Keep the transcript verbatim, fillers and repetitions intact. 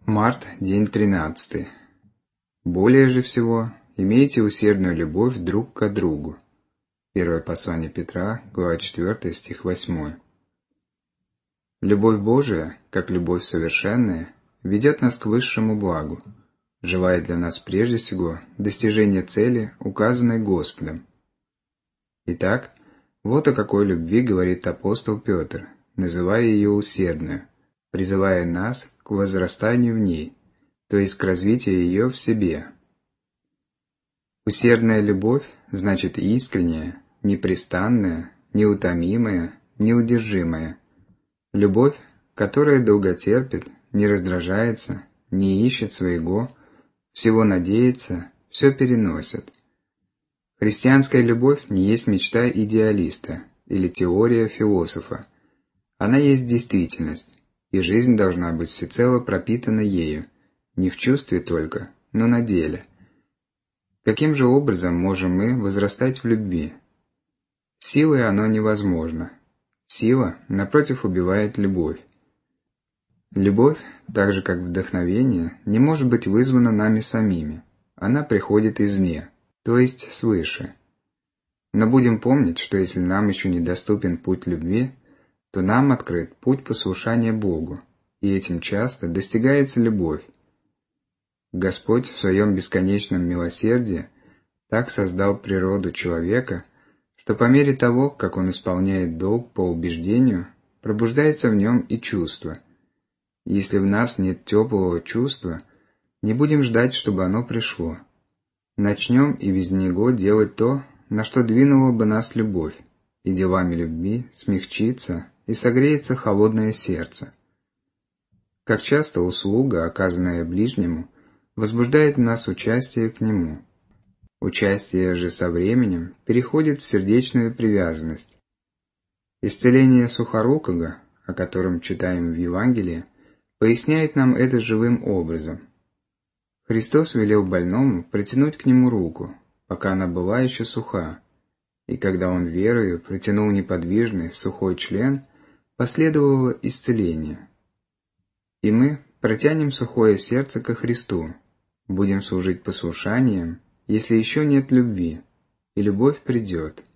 Март, день тринадцатый. Более же всего, имейте усердную любовь друг к другу. Первое послание Петра, глава четвёртая, стих восьмой. Любовь Божия, как любовь совершенная, ведет нас к высшему благу, желая для нас прежде всего достижения цели, указанной Господом. Итак, вот о какой любви говорит апостол Петр, называя ее усердную, призывая нас к возрастанию в ней, то есть к развитию ее в себе. Усердная любовь значит искренняя, непрестанная, неутомимая, неудержимая. Любовь, которая долго терпит, не раздражается, не ищет своего, всего надеется, все переносит. Христианская любовь не есть мечта идеалиста или теория философа. Она есть действительность, и жизнь должна быть всецело пропитана ею, не в чувстве только, но на деле. Каким же образом можем мы возрастать в любви? Силой оно невозможно. Сила, напротив, убивает любовь. Любовь, так же как вдохновение, не может быть вызвана нами самими. Она приходит извне, то есть свыше. Но будем помнить, что если нам еще недоступен путь любви, то нам открыт путь послушания Богу, и этим часто достигается любовь. Господь в своем бесконечном милосердии так создал природу человека, что по мере того, как он исполняет долг по убеждению, пробуждается в нем и чувство. Если в нас нет теплого чувства, не будем ждать, чтобы оно пришло. Начнем и без него делать то, на что двинула бы нас любовь, и делами любви смягчится и согреется холодное сердце. Как часто услуга, оказанная ближнему, возбуждает в нас участие к нему. Участие же со временем переходит в сердечную привязанность. Исцеление сухорукого, о котором читаем в Евангелии, поясняет нам это живым образом. Христос велел больному протянуть к нему руку, пока она была еще суха, и когда он верою протянул неподвижный сухой член, последовало исцеление. И мы протянем сухое сердце ко Христу, будем служить послушанием, если еще нет любви, и любовь придет.